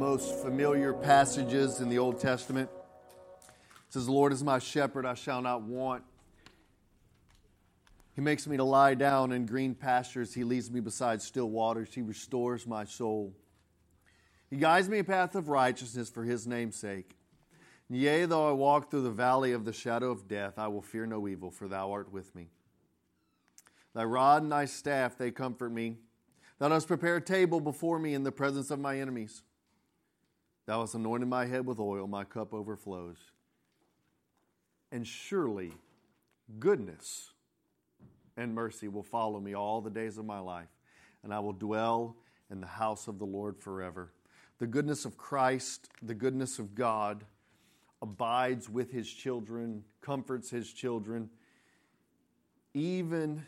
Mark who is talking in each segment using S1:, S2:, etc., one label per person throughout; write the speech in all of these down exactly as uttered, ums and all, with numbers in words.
S1: most familiar passages in the Old Testament. It says, "The Lord is my shepherd, I shall not want. He makes me to lie down in green pastures. He leads me beside still waters. He restores my soul. He guides me a path of righteousness for His name's sake. Yea, though I walk through the valley of the shadow of death, I will fear no evil, for Thou art with me. Thy rod and Thy staff, they comfort me. Thou dost prepare a table before me in the presence of my enemies. Thou hast anointed my head with oil, my cup overflows. And surely goodness and mercy will follow me all the days of my life, and I will dwell in the house of the Lord forever." The goodness of Christ, the goodness of God, abides with His children, comforts His children, even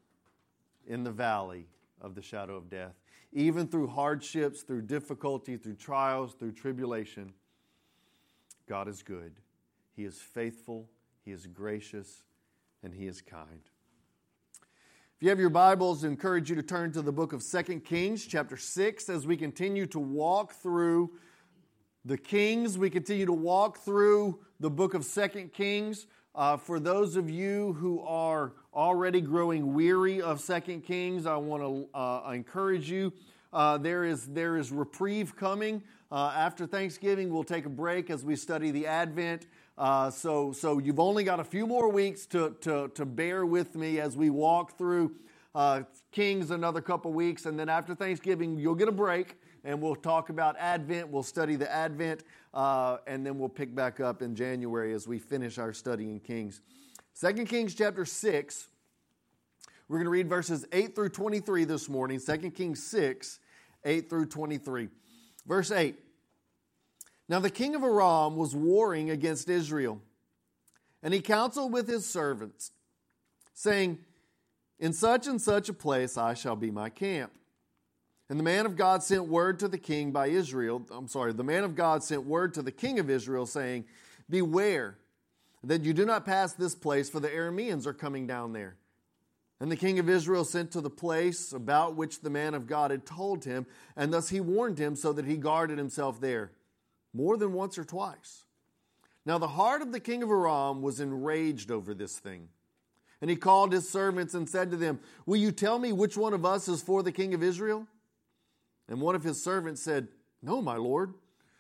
S1: in the valley of the shadow of death. Even through hardships, through difficulty, through trials, through tribulation, God is good. He is faithful, He is gracious, and He is kind. If you have your Bibles, I encourage you to turn to the book of Second Kings, chapter six, as we continue to walk through the Kings. We continue to walk through the book of Second Kings. Uh, for those of you who are already growing weary of Second Kings, I want to uh, encourage you. Uh, there is there is reprieve coming. Uh, after Thanksgiving, we'll take a break as we study the Advent. Uh, so so you've only got a few more weeks to to, to bear with me as we walk through uh, Kings another couple weeks. And then after Thanksgiving, you'll get a break. And we'll talk about Advent. We'll study the Advent. Uh, and then we'll pick back up in January as we finish our study in Kings. Second Kings chapter six. We're going to read verses eight through twenty-three this morning. Second Kings six, eight through twenty-three. Verse eight. "Now the king of Aram was warring against Israel. And he counseled with his servants, saying, In such and such a place I shall be my camp. And the man of God sent word to the king by Israel, I'm sorry, the man of God sent word to the king of Israel saying, Beware that you do not pass this place, for the Arameans are coming down there. And the king of Israel sent to the place about which the man of God had told him, and thus he warned him so that he guarded himself there, more than once or twice. Now the heart of the king of Aram was enraged over this thing. And he called his servants and said to them, Will you tell me which one of us is for the king of Israel? And one of his servants said, No, my lord.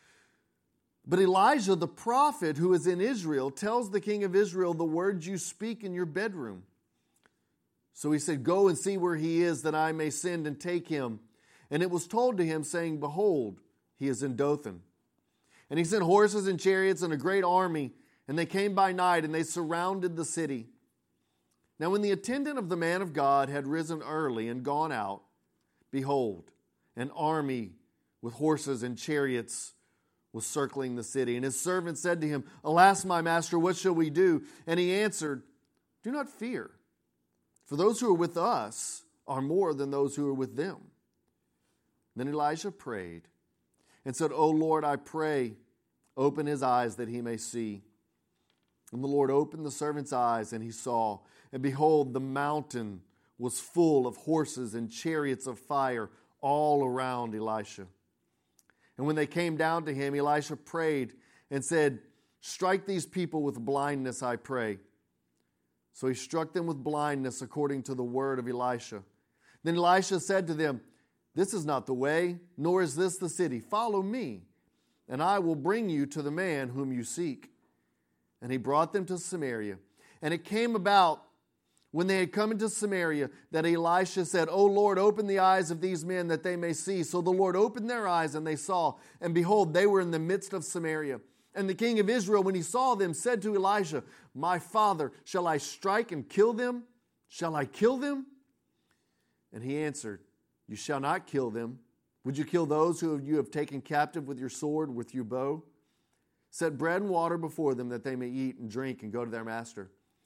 S1: But Elijah the prophet who is in Israel tells the king of Israel the words you speak in your bedroom. So he said, Go and see where he is, that I may send and take him. And it was told to him, saying, Behold, he is in Dothan. And he sent horses and chariots and a great army, and they came by night, and they surrounded the city. Now when the attendant of the man of God had risen early and gone out, behold, an army with horses and chariots was circling the city. And his servant said to him, Alas, my master, what shall we do? And he answered, Do not fear, for those who are with us are more than those who are with them. Then Elijah prayed and said, O Lord, I pray, open his eyes that he may see. And the Lord opened the servant's eyes, and he saw. And behold, the mountain was full of horses and chariots of fire all around Elisha. And when they came down to him, Elisha prayed and said, Strike these people with blindness, I pray. So he struck them with blindness according to the word of Elisha. Then Elisha said to them, This is not the way, nor is this the city. Follow me, and I will bring you to the man whom you seek. And he brought them to Samaria. And it came about, when they had come into Samaria, that Elisha said, O Lord, open the eyes of these men that they may see. So the Lord opened their eyes, and they saw. And behold, they were in the midst of Samaria. And the king of Israel, when he saw them, said to Elisha, My father, shall I strike and kill them? Shall I kill them? And he answered, You shall not kill them. Would you kill those who you have taken captive with your sword, with your bow? Set bread and water before them, that they may eat and drink and go to their master.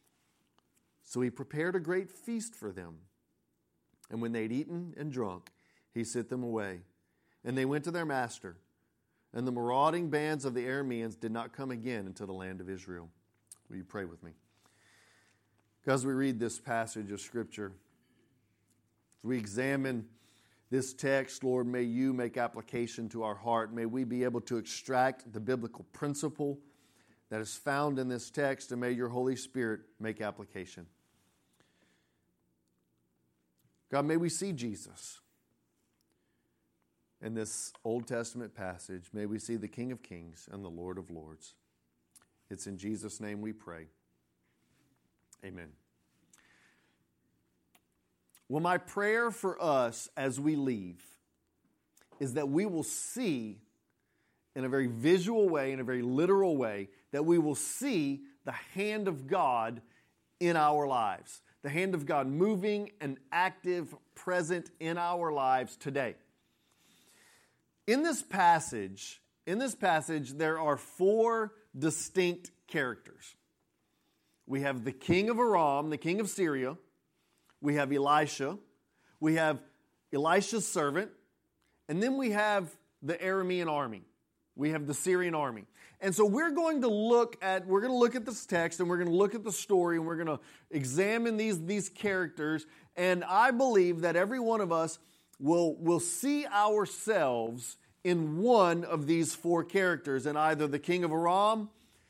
S1: So he prepared a great feast for them. And when they had eaten and drunk, he sent them away. And they went to their master. And the marauding bands of the Arameans did not come again into the land of Israel. Will you pray with me? As we read this passage of Scripture, as we examine this text, Lord, may you make application to our heart. May we be able to extract the biblical principle that is found in this text, and may your Holy Spirit make application. God, may we see Jesus in this Old Testament passage. May we see the King of Kings and the Lord of Lords. It's in Jesus' name we pray. Amen. Well, my prayer for us as we leave is that we will see in a very visual way, in a very literal way, that we will see the hand of God in our lives. The hand of God moving and active, present in our lives today. In this passage, in this passage, there are four distinct characters. We have the king of Aram, the king of Syria. We have Elisha. We have Elisha's servant. And then we have the Aramean army. We have the Syrian army. And so we're going to look at, we're going to look at this text, and we're going to look at the story, and we're going to examine these, these characters. And I believe that every one of us will, will see ourselves in one of these four characters, in either the king of Aram,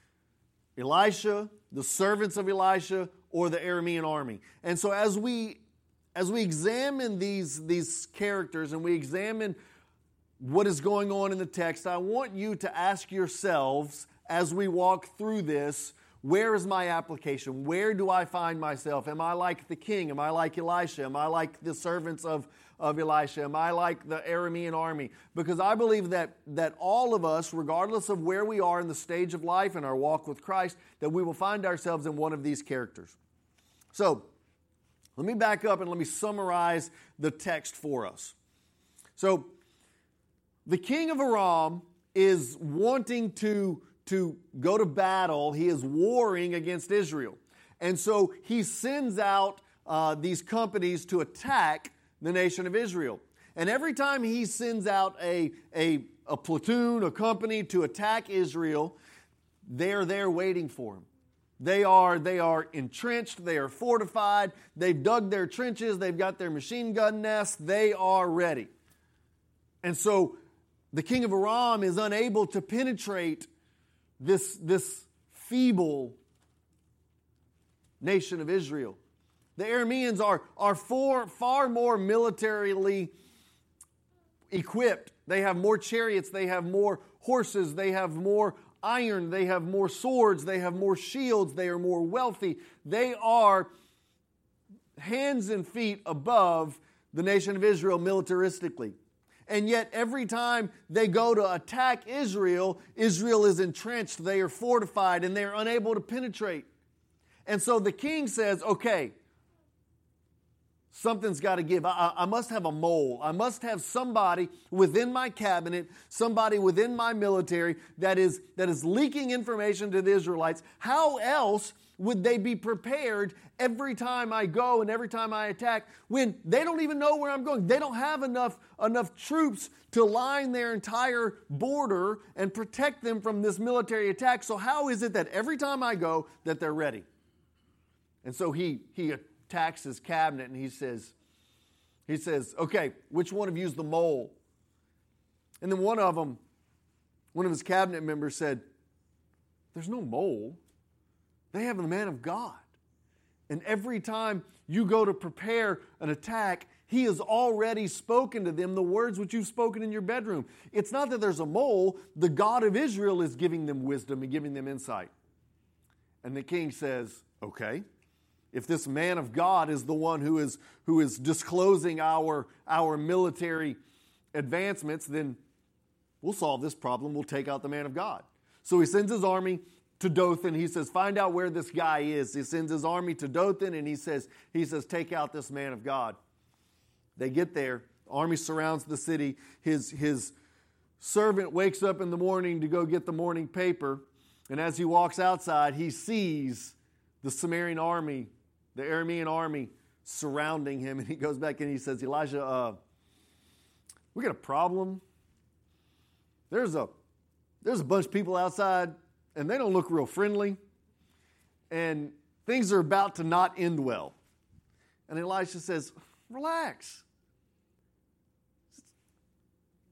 S1: Elisha, the servants of Elisha, or the Aramean army. And so as we as we examine these, these characters and we examine what is going on in the text, I want you to ask yourselves as we walk through this, where is my application? Where do I find myself? Am I like the king? Am I like Elisha? Am I like the servants of, of Elisha? Am I like the Aramean army? Because I believe that, that all of us, regardless of where we are in the stage of life and our walk with Christ, that we will find ourselves in one of these characters. So, let me back up and let me summarize the text for us. So, the king of Aram is wanting to, to go to battle. He is warring against Israel. And so he sends out uh, these companies to attack the nation of Israel. And every time he sends out a, a, a platoon, a company to attack Israel, they're there waiting for him. They are, they are entrenched, they are fortified, they've dug their trenches, they've got their machine gun nests, they are ready. And so the king of Aram is unable to penetrate this, this feeble nation of Israel. The Arameans are, are far, far more militarily equipped. They have more chariots, they have more horses, they have more iron, they have more swords, they have more shields, they are more wealthy. They are hands and feet above the nation of Israel militaristically. And yet every time they go to attack Israel, Israel is entrenched, they are fortified, and they are unable to penetrate. And so the king says, okay, something's got to give. I, I must have a mole. I must have somebody within my cabinet, somebody within my military that is, that is leaking information to the Israelites. How else would they be prepared every time I go and every time I attack when they don't even know where I'm going? They don't have enough, enough troops to line their entire border and protect them from this military attack. So how is it that every time I go that they're ready? And so he he attacks his cabinet and he says, he says, okay, which one of you is the mole? And then one of them, one of his cabinet members said, there's no mole. They have the man of God. And every time you go to prepare an attack, he has already spoken to them the words which you've spoken in your bedroom. It's not that there's a mole. The God of Israel is giving them wisdom and giving them insight. And the king says, okay, if this man of God is the one who is, who is disclosing our, our military advancements, then we'll solve this problem. We'll take out the man of God. So he sends his army to Dothan. He says, find out where this guy is. He sends his army to Dothan and he says, he says, take out this man of God. They get there. The army surrounds the city. His, his servant wakes up in the morning to go get the morning paper. And as he walks outside, he sees the Sumerian army, the Aramean army surrounding him. And he goes back and he says, Elijah, uh, we got a problem. There's a, there's a bunch of people outside and they don't look real friendly. And things are about to not end well. And Elisha says, relax.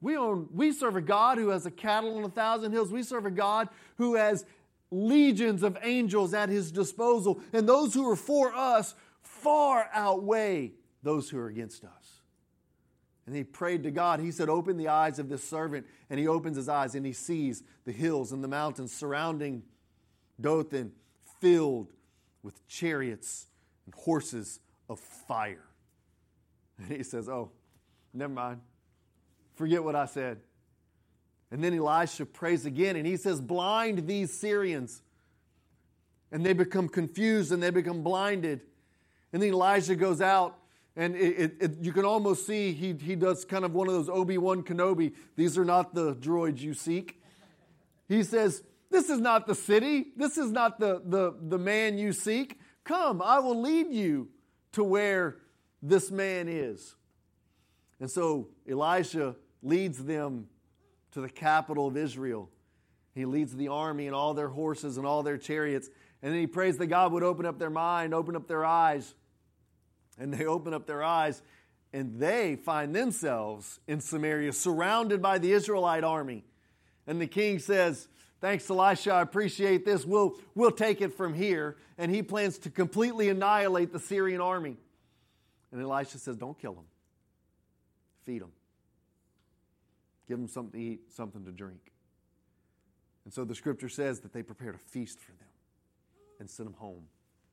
S1: We, own, we serve a God who has a cattle on a thousand hills. We serve a God who has legions of angels at His disposal. And those who are for us far outweigh those who are against us. And he prayed to God. He said, open the eyes of this servant. And he opens his eyes and he sees the hills and the mountains surrounding Dothan filled with chariots and horses of fire. And he says, oh, never mind. Forget what I said. And then Elisha prays again and he says, blind these Syrians. And they become confused and they become blinded. And then Elijah goes out. And it, it, it, you can almost see he, he does kind of one of those Obi-Wan Kenobi. These are not the droids you seek. He says, this is not the city. This is not the, the, the man you seek. Come, I will lead you to where this man is. And so Elisha leads them to the capital of Israel. He leads the army and all their horses and all their chariots. And then he prays that God would open up their mind, open up their eyes. And they open up their eyes and they find themselves in Samaria surrounded by the Israelite army. And the king says, thanks, Elisha, I appreciate this. We'll, we'll take it from here. And he plans to completely annihilate the Syrian army. And Elisha says, don't kill them. Feed them. Give them something to eat, something to drink. And so the scripture says that they prepared a feast for them and sent them home.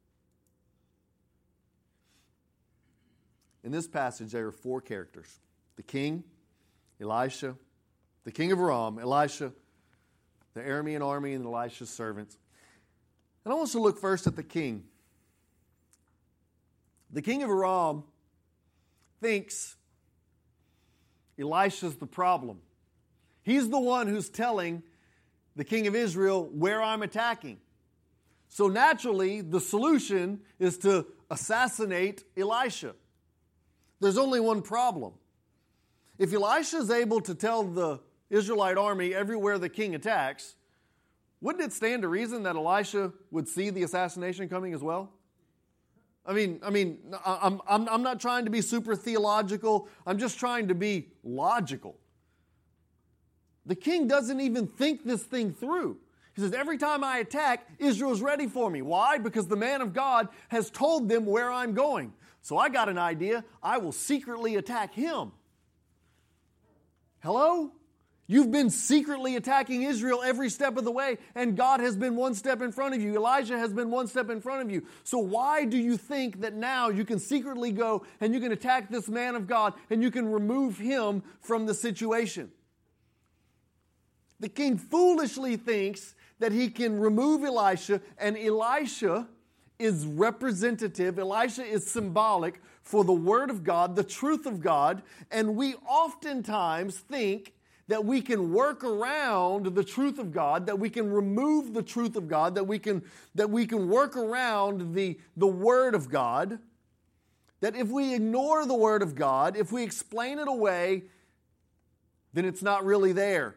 S1: In this passage, there are four characters. The king, Elisha, the king of Aram, Elisha, the Aramean army, and Elisha's servants. And I want us to look first at the king. The king of Aram thinks Elisha's the problem. He's the one who's telling the king of Israel where I'm attacking. So naturally, the solution is to assassinate Elisha. There's only one problem. If Elisha is able to tell the Israelite army everywhere the king attacks, wouldn't it stand to reason that Elisha would see the assassination coming as well? I mean, I mean, I'm, I'm, I'm not trying to be super theological. I'm just trying to be logical. The king doesn't even think this thing through. He says, every time I attack, Israel's ready for me. Why? Because the man of God has told them where I'm going. So I got an idea. I will secretly attack him. Hello? You've been secretly attacking Israel every step of the way, and God has been one step in front of you. Elijah has been one step in front of you. So why do you think that now you can secretly go and you can attack this man of God and you can remove him from the situation? The king foolishly thinks that he can remove Elisha, and Elisha is representative. Elisha is symbolic for the Word of God, the truth of God, and we oftentimes think that we can work around the truth of God, that we can remove the truth of God, that we can, that we can work around the, the Word of God, that if we ignore the Word of God, if we explain it away, then it's not really there.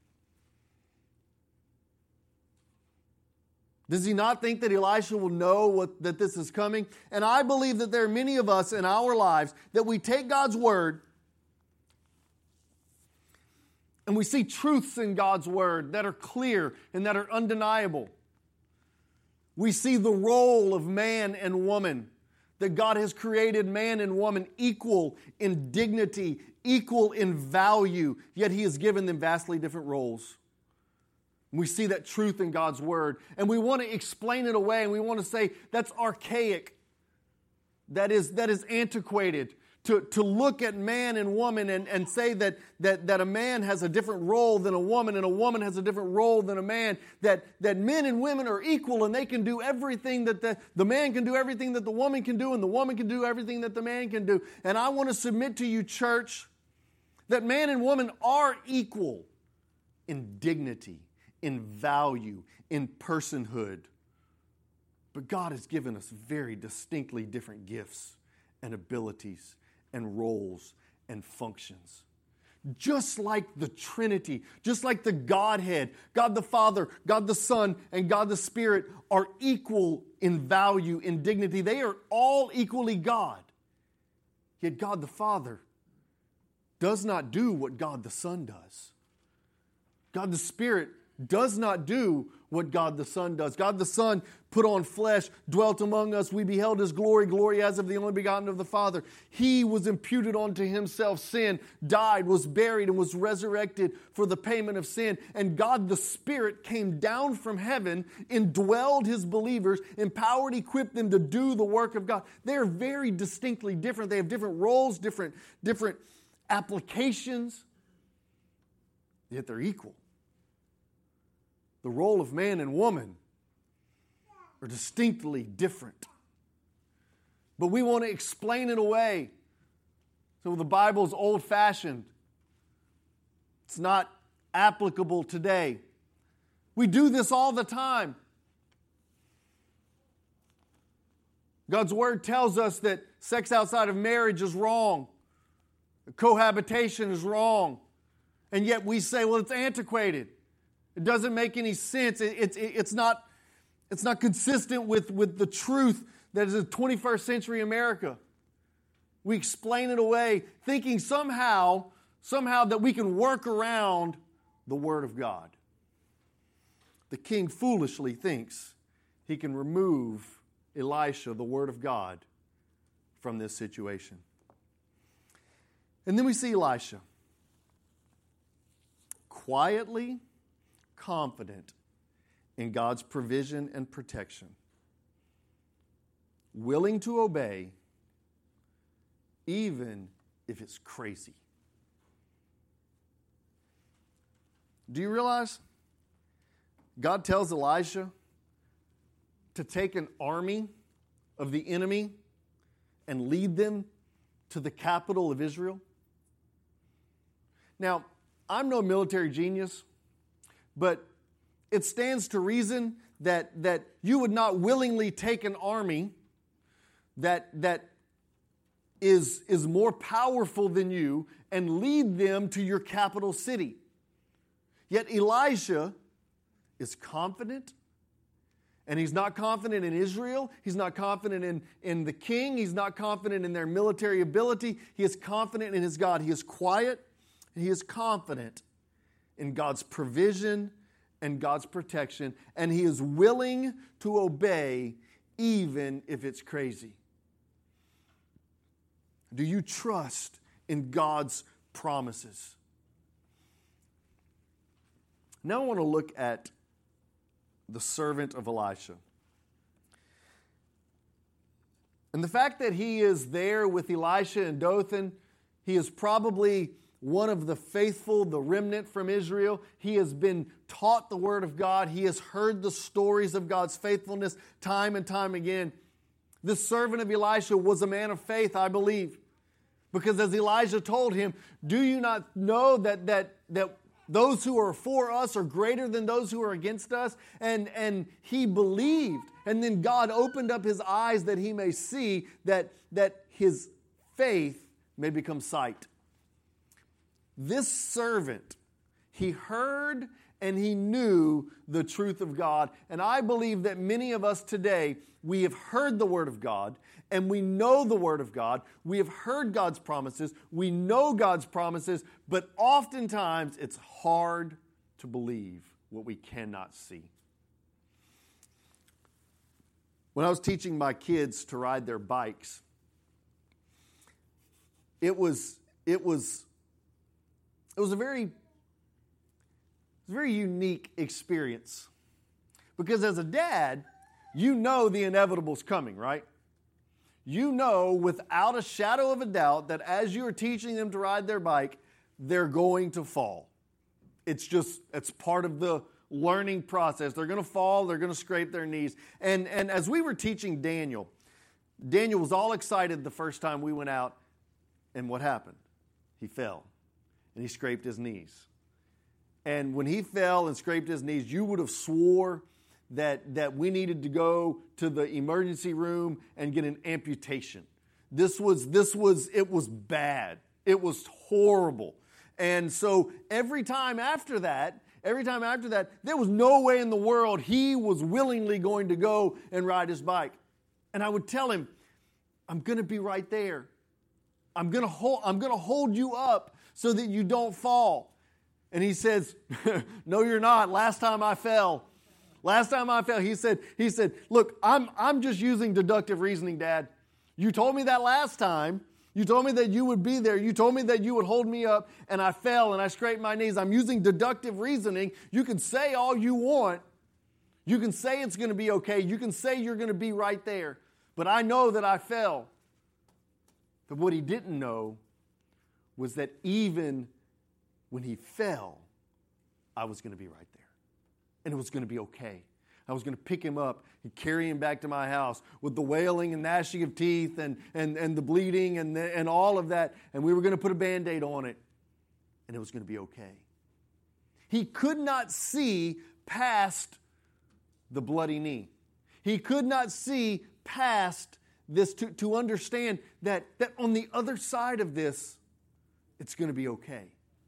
S1: Does he not think that Elisha will know what, that this is coming? And I believe that there are many of us in our lives that we take God's Word and we see truths in God's Word that are clear and that are undeniable. We see the role of man and woman, that God has created man and woman equal in dignity, equal in value, yet He has given them vastly different roles. We see that truth in God's Word, and we want to explain it away, and we want to say that's archaic, that is, that is antiquated. To, to look at man and woman and, and say that, that, that a man has a different role than a woman and a woman has a different role than a man, that, that men and women are equal and they can do everything that the, the man can do everything that the woman can do and the woman can do everything that the man can do. And I want to submit to you, church, that man and woman are equal in dignity, in value, in personhood. But God has given us very distinctly different gifts and abilities and roles and functions. Just like the Trinity, just like the Godhead, God the Father, God the Son, and God the Spirit are equal in value, in dignity. They are all equally God. Yet God the Father does not do what God the Son does. God the Spirit does not do what God the Son does. God the Son put on flesh, dwelt among us. We beheld His glory, glory as of the only begotten of the Father. He was imputed unto Himself sin, died, was buried, and was resurrected for the payment of sin. And God the Spirit came down from heaven, indwelled His believers, empowered, equipped them to do the work of God. They're very distinctly different. They have different roles, different, different applications, yet they're equal. The role of man and woman are distinctly different. But we want to explain it away. So the Bible's old-fashioned. It's not applicable today. We do this all the time. God's Word tells us that sex outside of marriage is wrong. Cohabitation is wrong. And yet we say, well, it's antiquated. It doesn't make any sense. It, it, it's not, it's not consistent with, with the truth that is in twenty-first century America. We explain it away, thinking somehow, somehow that we can work around the Word of God. The king foolishly thinks he can remove Elisha, the Word of God, from this situation. And then we see Elisha quietly confident in God's provision and protection, willing to obey even if it's crazy. Do you realize God tells Elisha to take an army of the enemy and lead them to the capital of Israel? Now, I'm no military genius, but it stands to reason that, that you would not willingly take an army that, that is, is more powerful than you and lead them to your capital city. Yet Elisha is confident, and he's not confident in Israel. He's not confident in, in the king. He's not confident in their military ability. He is confident in his God. He is quiet, and he is confident in God's provision and God's protection, and he is willing to obey even if it's crazy. Do you trust in God's promises? Now I want to look at the servant of Elisha. And the fact that he is there with Elisha and Dothan, he is probably one of the faithful, the remnant from Israel. He has been taught the Word of God. He has heard the stories of God's faithfulness time and time again. This servant of Elisha was a man of faith, I believe. Because as Elijah told him, do you not know that, that, that those who are for us are greater than those who are against us? And, and he believed. And then God opened up his eyes that he may see, that, that his faith may become sight. This servant, he heard and he knew the truth of God. And I believe that many of us today, we have heard the Word of God and we know the Word of God. We have heard God's promises. We know God's promises, but oftentimes it's hard to believe what we cannot see. When I was teaching my kids to ride their bikes, it was, it was, It was a very, it was a very unique experience. Because as a dad, you know the inevitable's coming, right? You know without a shadow of a doubt that as you are teaching them to ride their bike, they're going to fall. It's just, it's part of the learning process. They're going to fall, they're going to scrape their knees. And, and as we were teaching Daniel, Daniel was all excited the first time we went out, and what happened? He fell. And he scraped his knees. And when he fell and scraped his knees, you would have swore that, that we needed to go to the emergency room and get an amputation. This was, this was, it was bad. It was horrible. And so every time after that, every time after that, there was no way in the world he was willingly going to go and ride his bike. And I would tell him, I'm going to be right there. I'm going to hold, I'm going to hold you up so that you don't fall. And he says, no, you're not. Last time I fell. Last time I fell, he said, he said, look, I'm, I'm just using deductive reasoning, Dad. You told me that last time. You told me that you would be there. You told me that you would hold me up, and I fell and I scraped my knees. I'm using deductive reasoning. You can say all you want. You can say it's going to be okay. You can say you're going to be right there. But I know that I fell. But what he didn't know was that even when he fell, I was going to be right there. And it was going to be okay. I was going to pick him up and carry him back to my house with the wailing and gnashing of teeth and, and, and the bleeding and, the, and all of that. And we were going to put a Band-Aid on it. And it was going to be okay. He could not see past the bloody knee. He could not see past this to, to understand that, that on the other side of this, it's going to be okay.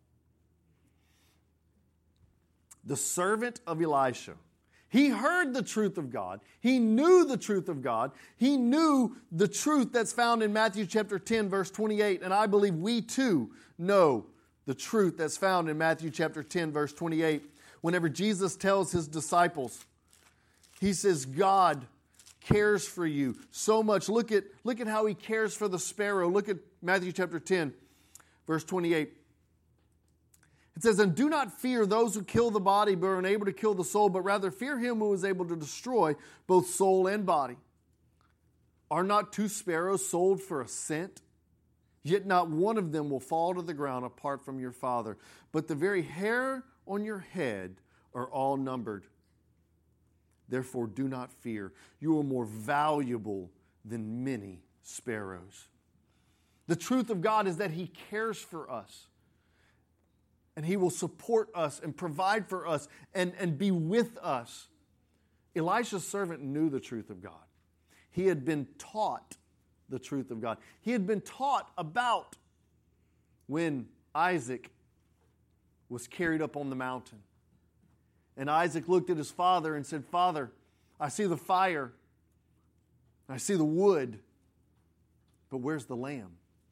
S1: The servant of Elisha, he heard the truth of God. He knew the truth of God. He knew the truth that's found in Matthew chapter ten, verse twenty-eight. And I believe we too know the truth that's found in Matthew chapter ten, verse twenty-eight. Whenever Jesus tells his disciples, he says, God cares for you so much. Look at, look at how he cares for the sparrow. Look at Matthew chapter ten, verse twenty-eight. It says, and do not fear those who kill the body but are unable to kill the soul, but rather fear him who is able to destroy both soul and body. Are not two sparrows sold for a cent? Yet not one of them will fall to the ground apart from your Father. But the very hair on your head are all numbered. Therefore do not fear. You are more valuable than many sparrows. The truth of God is that he cares for us. And he will support us and provide for us and, and be with us. Elisha's servant knew the truth of God. He had been taught the truth of God. He had been taught about when Isaac was carried up on the mountain. And Isaac looked at his father and said, Father, I see the fire. I see the wood. But where's the lamb?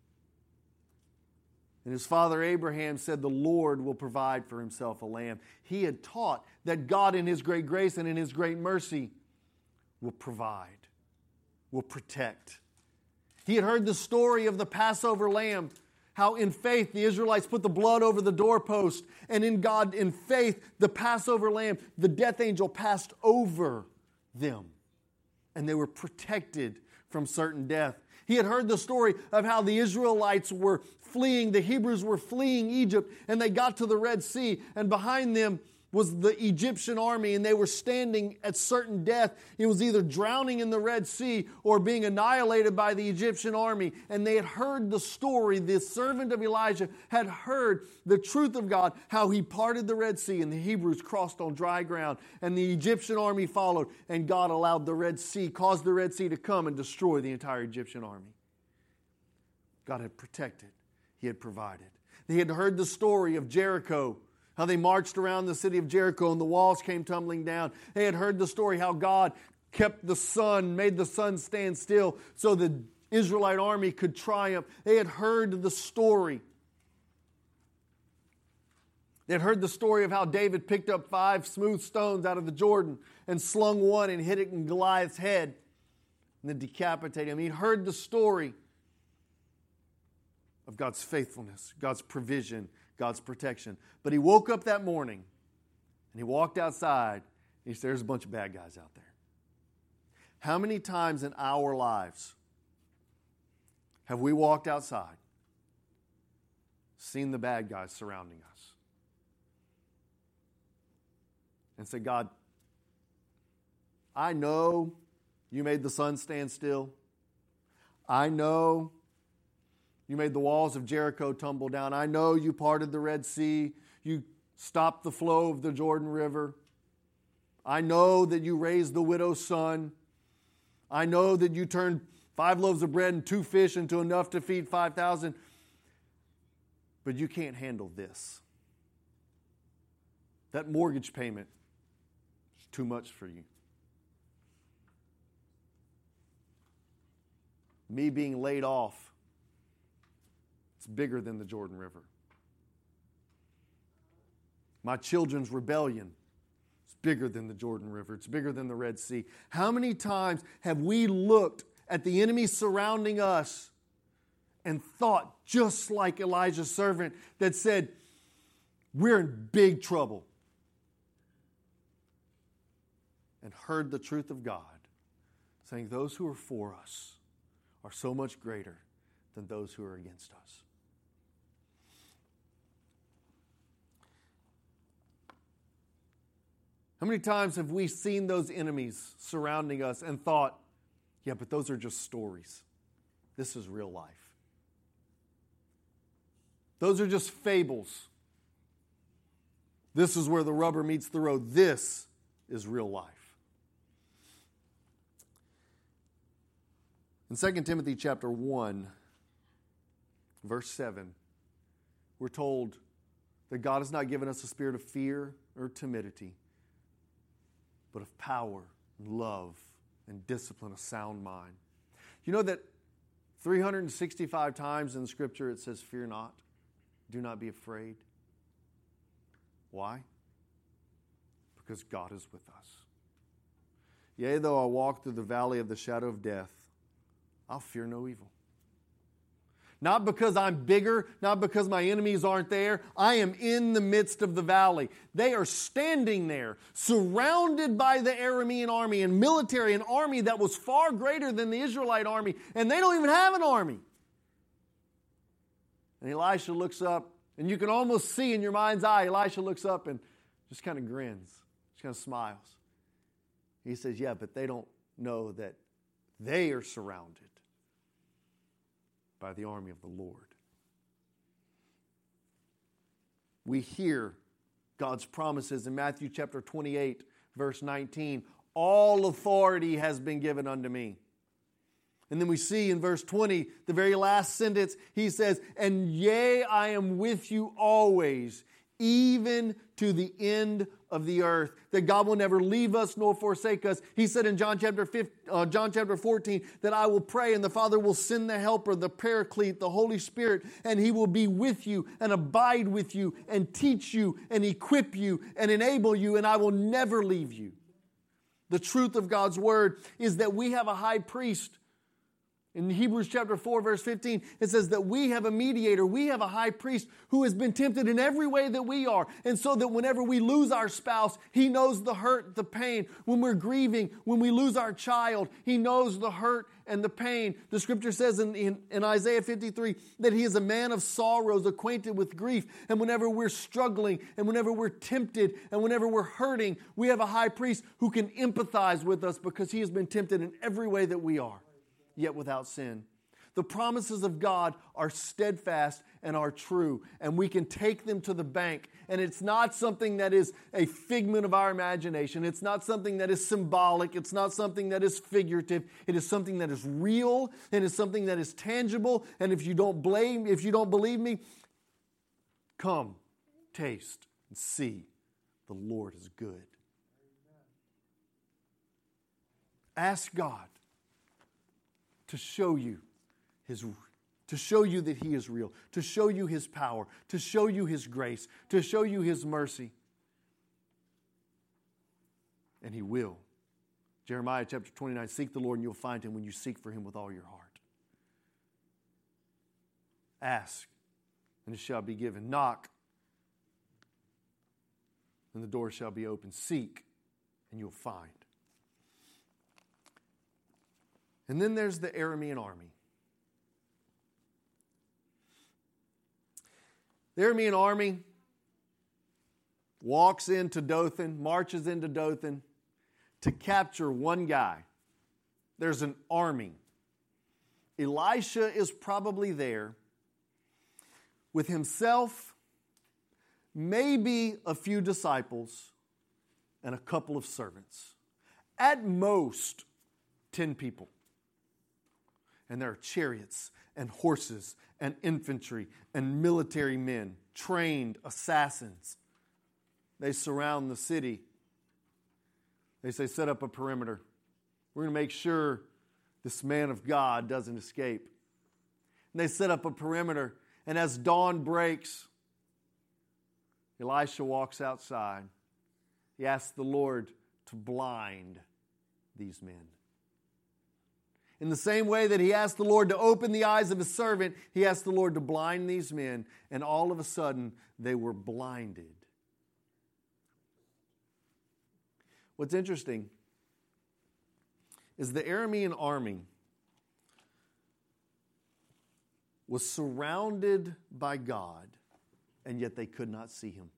S1: And his father Abraham said, the Lord will provide for himself a lamb. He had taught that God in his great grace and in his great mercy will provide, will protect. He had heard the story of the Passover lamb, how in faith the Israelites put the blood over the doorpost, and in God, in faith, the Passover lamb, the death angel passed over them, and they were protected from certain death. He had heard the story of how the Israelites were fleeing, the Hebrews were fleeing Egypt, and they got to the Red Sea, and behind them was the Egyptian army, and they were standing at certain death. It was either drowning in the Red Sea or being annihilated by the Egyptian army. And they had heard the story. The servant of Elijah had heard the truth of God, how he parted the Red Sea, and the Hebrews crossed on dry ground, and the Egyptian army followed, and God allowed the Red Sea, caused the Red Sea to come and destroy the entire Egyptian army. God had protected. He had provided. They had heard the story of Jericho, how they marched around the city of Jericho and the walls came tumbling down. They had heard the story how God kept the sun, made the sun stand still so the Israelite army could triumph. They had heard the story. They had heard the story of how David picked up five smooth stones out of the Jordan and slung one and hit it in Goliath's head and then decapitated him. He'd heard the story of God's faithfulness, God's provision, God's protection. But he woke up that morning and he walked outside and he said, there's a bunch of bad guys out there. How many times in our lives have we walked outside, seen the bad guys surrounding us, and said, God, I know you made the sun stand still. I know you made the walls of Jericho tumble down. I know you parted the Red Sea. You stopped the flow of the Jordan River. I know that you raised the widow's son. I know that you turned five loaves of bread and two fish into enough to feed five thousand. But you can't handle this. That mortgage payment is too much for you. Me being laid off, it's bigger than the Jordan River. My children's rebellion is bigger than the Jordan River. It's bigger than the Red Sea. How many times have we looked at the enemy surrounding us and thought, just like Elijah's servant that said, we're in big trouble, and heard the truth of God, saying those who are for us are so much greater than those who are against us. How many times have we seen those enemies surrounding us and thought, yeah, but those are just stories. This is real life. Those are just fables. This is where the rubber meets the road. This is real life. In Second Timothy chapter one, verse seven, we're told that God has not given us a spirit of fear or timidity, but of power, and love, and discipline, a sound mind. You know that three hundred sixty-five times in Scripture it says, fear not, do not be afraid. Why? Because God is with us. Yea, though I walk through the valley of the shadow of death, I'll fear no evil. Not because I'm bigger, not because my enemies aren't there. I am in the midst of the valley. They are standing there, surrounded by the Aramean army and military, an army that was far greater than the Israelite army, and they don't even have an army. And Elisha looks up, and you can almost see in your mind's eye, Elisha looks up and just kind of grins, just kind of smiles. He says, yeah, but they don't know that they are surrounded by the army of the Lord. We hear God's promises in Matthew chapter twenty-eight, verse nineteen. All authority has been given unto me. And then we see in verse twenty, the very last sentence, he says, and yea, I am with you always, even to the end of the earth. That God will never leave us nor forsake us. He said in John chapter fifteen, uh, John chapter fourteen, that I will pray and the Father will send the Helper, the Paraclete, the Holy Spirit, and He will be with you and abide with you and teach you and equip you and enable you, and I will never leave you. The truth of God's Word is that we have a high priest. In Hebrews chapter four, verse fifteen, it says that we have a mediator, we have a high priest who has been tempted in every way that we are. And so that whenever we lose our spouse, He knows the hurt, the pain. When we're grieving, when we lose our child, He knows the hurt and the pain. The Scripture says in, in, in Isaiah fifty-three that He is a man of sorrows, acquainted with grief. And whenever we're struggling, and whenever we're tempted, and whenever we're hurting, we have a high priest who can empathize with us because He has been tempted in every way that we are, yet without sin. The promises of God are steadfast and are true, and we can take them to the bank. And it's not something that is a figment of our imagination. It's not something that is symbolic. It's not something that is figurative. It is something that is real, and it's something that is tangible. And if you don't blame, if you don't believe me, come, taste, and see the Lord is good. Ask God to show you His, to show you that He is real, to show you His power, to show you His grace, to show you His mercy. And He will. Jeremiah chapter twenty-nine, seek the Lord and you'll find Him when you seek for Him with all your heart. Ask, and it shall be given. Knock, and the door shall be opened. Seek, and you'll find. And then there's the Aramean army. The Aramean army walks into Dothan, marches into Dothan to capture one guy. There's an army. Elisha is probably there with himself, maybe a few disciples, and a couple of servants. At most, ten people. And there are chariots and horses and infantry and military men, trained assassins. They surround the city. They say, set up a perimeter. We're going to make sure this man of God doesn't escape. And they set up a perimeter. And as dawn breaks, Elisha walks outside. He asks the Lord to blind these men. In the same way that he asked the Lord to open the eyes of his servant, he asked the Lord to blind these men, and all of a sudden they were blinded. What's interesting is the Aramean army was surrounded by God, and yet they could not see Him.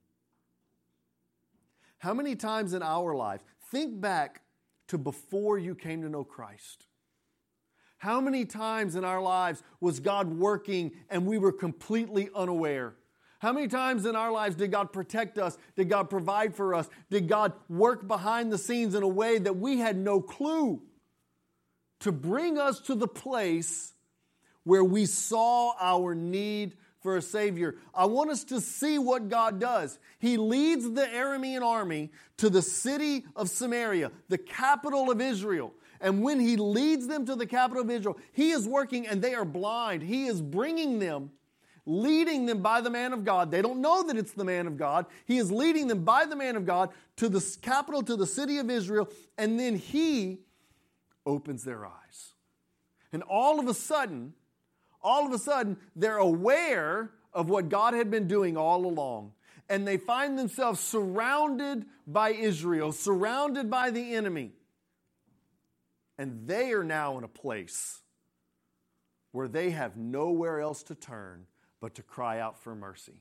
S1: How many times in our life, think back to before you came to know Christ. How many times in our lives was God working and we were completely unaware? How many times in our lives did God protect us? Did God provide for us? Did God work behind the scenes in a way that we had no clue to bring us to the place where we saw our need for a Savior? I want us to see what God does. He leads the Aramean army to the city of Samaria, the capital of Israel. And when He leads them to the capital of Israel, He is working and they are blind. He is bringing them, leading them by the man of God. They don't know that it's the man of God. He is leading them by the man of God to the capital, to the city of Israel. And then He opens their eyes. And all of a sudden, all of a sudden, they're aware of what God had been doing all along. And they find themselves surrounded by Israel, surrounded by the enemy. And they are now in a place where they have nowhere else to turn but to cry out for mercy.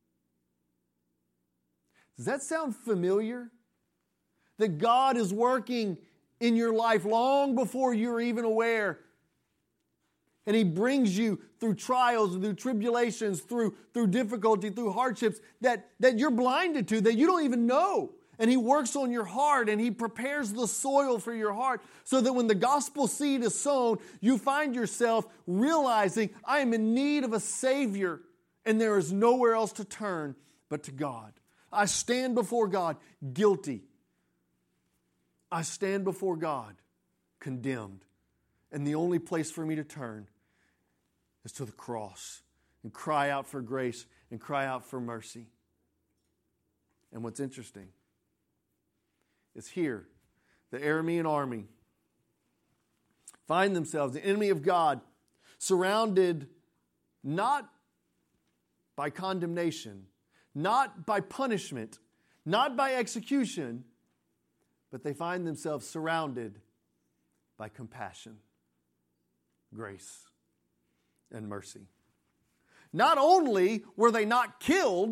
S1: Does that sound familiar? That God is working in your life long before you're even aware. And He brings you through trials, through tribulations, through, through difficulty, through hardships that, that you're blinded to, that you don't even know. And He works on your heart and He prepares the soil for your heart so that when the gospel seed is sown, you find yourself realizing, I am in need of a Savior and there is nowhere else to turn but to God. I stand before God guilty. I stand before God condemned. And the only place for me to turn is to the cross and cry out for grace and cry out for mercy. And what's interesting is here, the Aramean army find themselves, the enemy of God, surrounded not by condemnation, not by punishment, not by execution, but they find themselves surrounded by compassion, grace, and mercy. Not only were they not killed,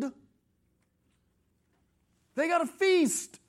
S1: they got a feast.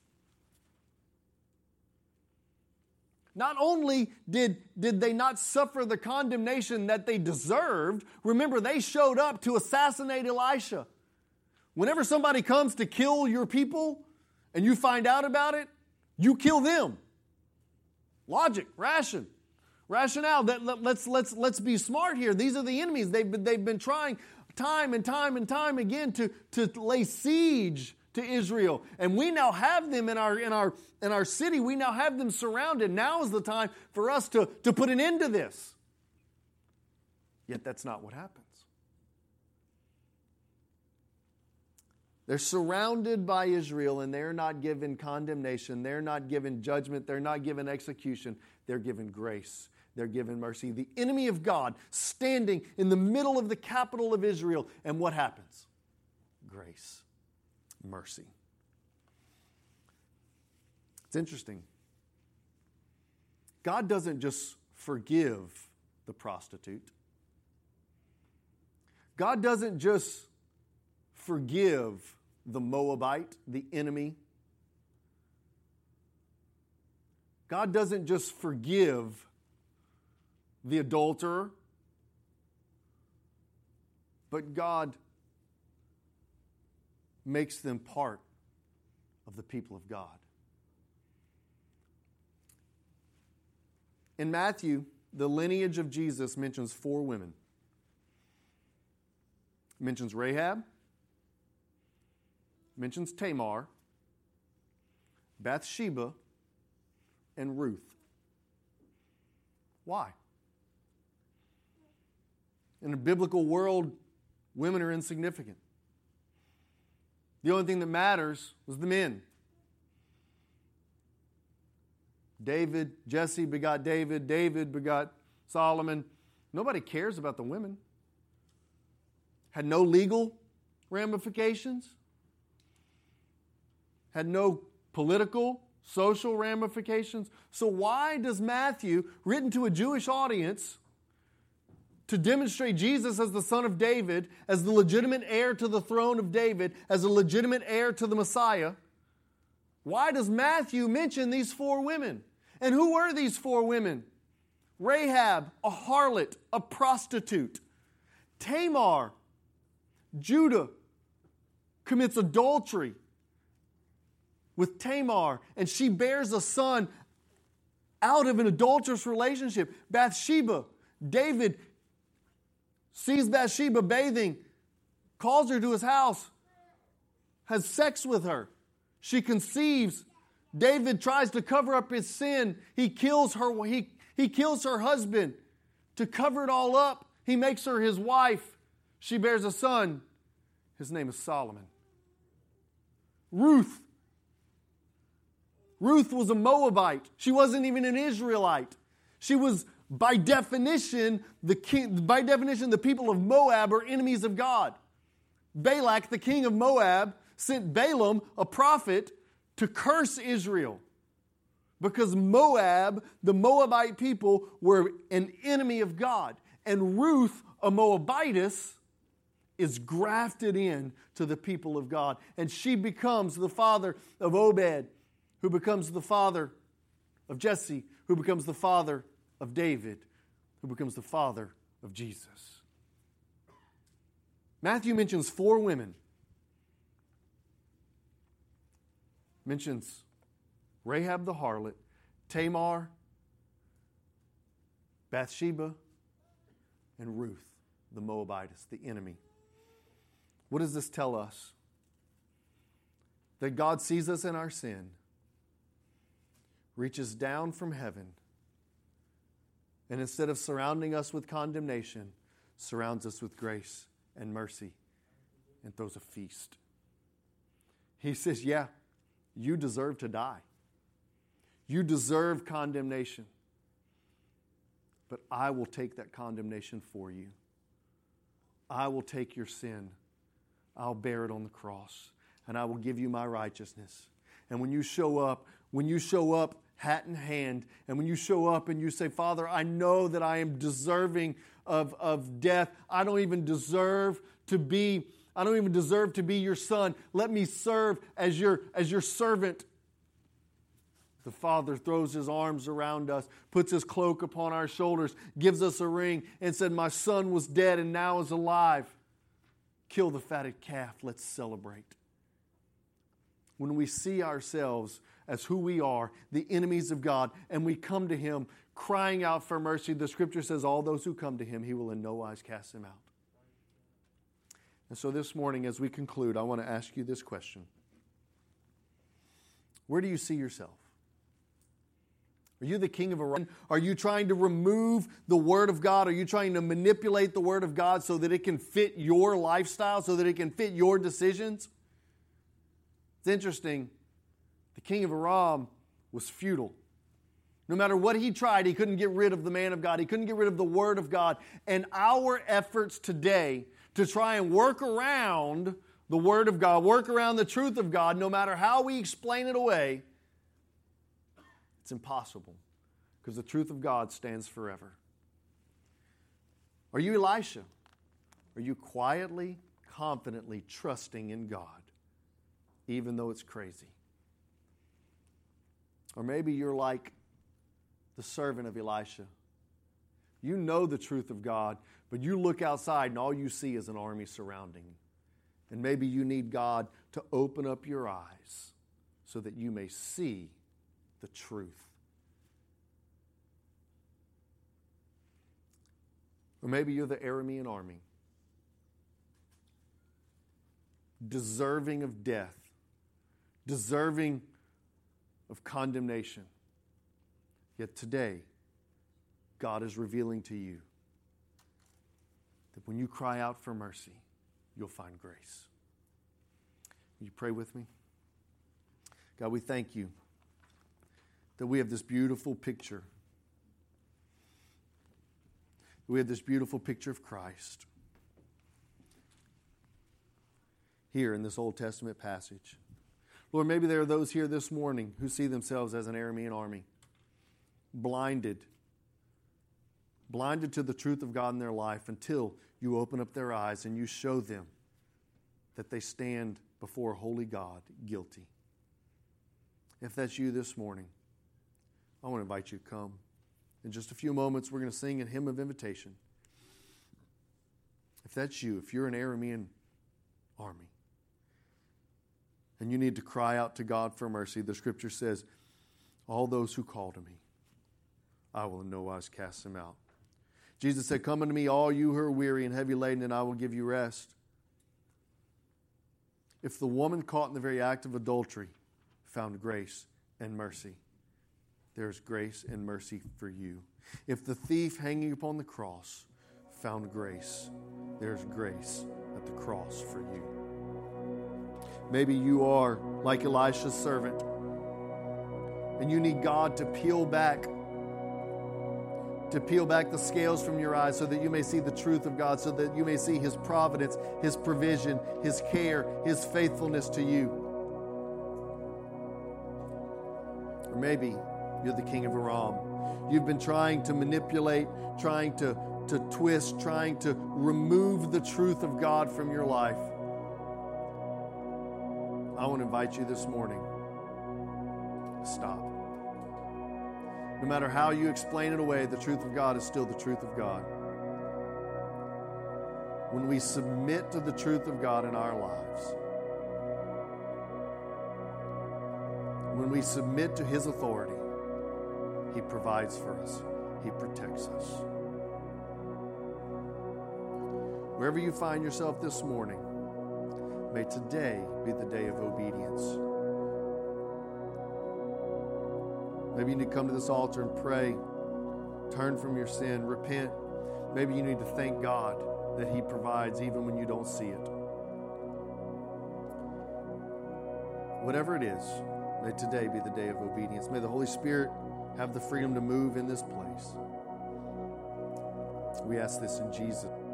S1: Not only did, did they not suffer the condemnation that they deserved, remember they showed up to assassinate Elisha. Whenever somebody comes to kill your people and you find out about it, you kill them. Logic, ration, rationale. That, let, let's, let's, let's be smart here. These are the enemies. They've been, they've been trying time and time and time again to, to lay siege to Israel. And we now have them in our, in our, in our city. We now have them surrounded. Now is the time for us to, to put an end to this. Yet that's not what happens. They're surrounded by Israel and they're not given condemnation. They're not given judgment. They're not given execution. They're given grace. They're given mercy. The enemy of God standing in the middle of the capital of Israel. And what happens? Grace. Mercy. It's interesting. God doesn't just forgive the prostitute. God doesn't just forgive the Moabite, the enemy. God doesn't just forgive the adulterer, but God makes them part of the people of God. In Matthew, the lineage of Jesus mentions four women. It mentions Rahab, mentions Tamar, Bathsheba, and Ruth. Why? In a biblical world, women are insignificant. The only thing that matters was the men. David, Jesse begot David, David begot Solomon. Nobody cares about the women. Had no legal ramifications. Had no political, social ramifications. So why does Matthew, written to a Jewish audience, to demonstrate Jesus as the son of David, as the legitimate heir to the throne of David, as a legitimate heir to the Messiah, why does Matthew mention these four women? And who were these four women? Rahab, a harlot, a prostitute. Tamar, Judah, commits adultery with Tamar, and she bears a son out of an adulterous relationship. Bathsheba, David sees Bathsheba bathing, calls her to his house, has sex with her. She conceives. David tries to cover up his sin. He kills her. He, he kills her husband. To cover it all up, he makes her his wife. She bears a son. His name is Solomon. Ruth. Ruth was a Moabite. She wasn't even an Israelite. She was, by definition, the king, by definition, the people of Moab are enemies of God. Balak, the king of Moab, sent Balaam, a prophet, to curse Israel. Because Moab, the Moabite people, were an enemy of God. And Ruth, a Moabitess, is grafted in to the people of God. And she becomes the father of Obed, who becomes the father of Jesse, who becomes the father of David, who becomes the father of Jesus. Matthew mentions four women. Mentions Rahab the harlot, Tamar, Bathsheba, and Ruth, the Moabitess, the enemy. What does this tell us? That God sees us in our sin, reaches down from heaven, and instead of surrounding us with condemnation, surrounds us with grace and mercy and throws a feast. He says, yeah, you deserve to die. You deserve condemnation. But I will take that condemnation for you. I will take your sin. I'll bear it on the cross. And I will give you my righteousness. And when you show up, when you show up hat in hand, and when you show up and you say, Father, I know that I am deserving of, of death. I don't even deserve to be, I don't even deserve to be your son. Let me serve as your, as your servant. The Father throws His arms around us, puts His cloak upon our shoulders, gives us a ring, and said, my son was dead and now is alive. Kill the fatted calf. Let's celebrate. When we see ourselves as who we are, the enemies of God, and we come to Him crying out for mercy, the Scripture says all those who come to Him, He will in no wise cast them out. And so this morning, as we conclude, I want to ask you this question. Where do you see yourself? Are you the king of Iran? Are you trying to remove the Word of God? Are you trying to manipulate the Word of God so that it can fit your lifestyle, so that it can fit your decisions? It's interesting. The king of Aram was futile. No matter what he tried, he couldn't get rid of the man of God. He couldn't get rid of the Word of God. And our efforts today to try and work around the Word of God, work around the truth of God, no matter how we explain it away, it's impossible, because the truth of God stands forever. Are you Elisha? Are you quietly, confidently trusting in God, even though it's crazy? Or maybe you're like the servant of Elisha. You know the truth of God, but you look outside and all you see is an army surrounding you. And maybe you need God to open up your eyes so that you may see the truth. Or maybe you're the Aramean army, deserving of death, deserving of condemnation. Yet today, God is revealing to you that when you cry out for mercy, you'll find grace. Will you pray with me? God, we thank you that we have this beautiful picture. We have this beautiful picture of Christ here in this Old Testament passage. Lord, maybe there are those here this morning who see themselves as an Aramean army, blinded, blinded to the truth of God in their life until you open up their eyes and you show them that they stand before a holy God guilty. If that's you this morning, I want to invite you to come. In just a few moments, we're going to sing a hymn of invitation. If that's you, if you're an Aramean army, and you need to cry out to God for mercy, the Scripture says, all those who call to me, I will in no wise cast them out. Jesus said, come unto me, all you who are weary and heavy laden, and I will give you rest. If the woman caught in the very act of adultery found grace and mercy, there's grace and mercy for you. If the thief hanging upon the cross found grace, there's grace at the cross for you. Maybe you are like Elisha's servant, and you need God to peel back, to peel back the scales from your eyes so that you may see the truth of God, so that you may see His providence, His provision, His care, His faithfulness to you. Or maybe you're the king of Aram. You've been trying to manipulate, trying to, to twist, trying to remove the truth of God from your life. I want to invite you this morning, stop. No matter how you explain it away, the truth of God is still the truth of God. When we submit to the truth of God in our lives, when we submit to His authority, He provides for us. He protects us. Wherever you find yourself this morning, may today be the day of obedience. Maybe you need to come to this altar and pray. Turn from your sin. Repent. Maybe you need to thank God that He provides even when you don't see it. Whatever it is, may today be the day of obedience. May the Holy Spirit have the freedom to move in this place. We ask this in Jesus' name.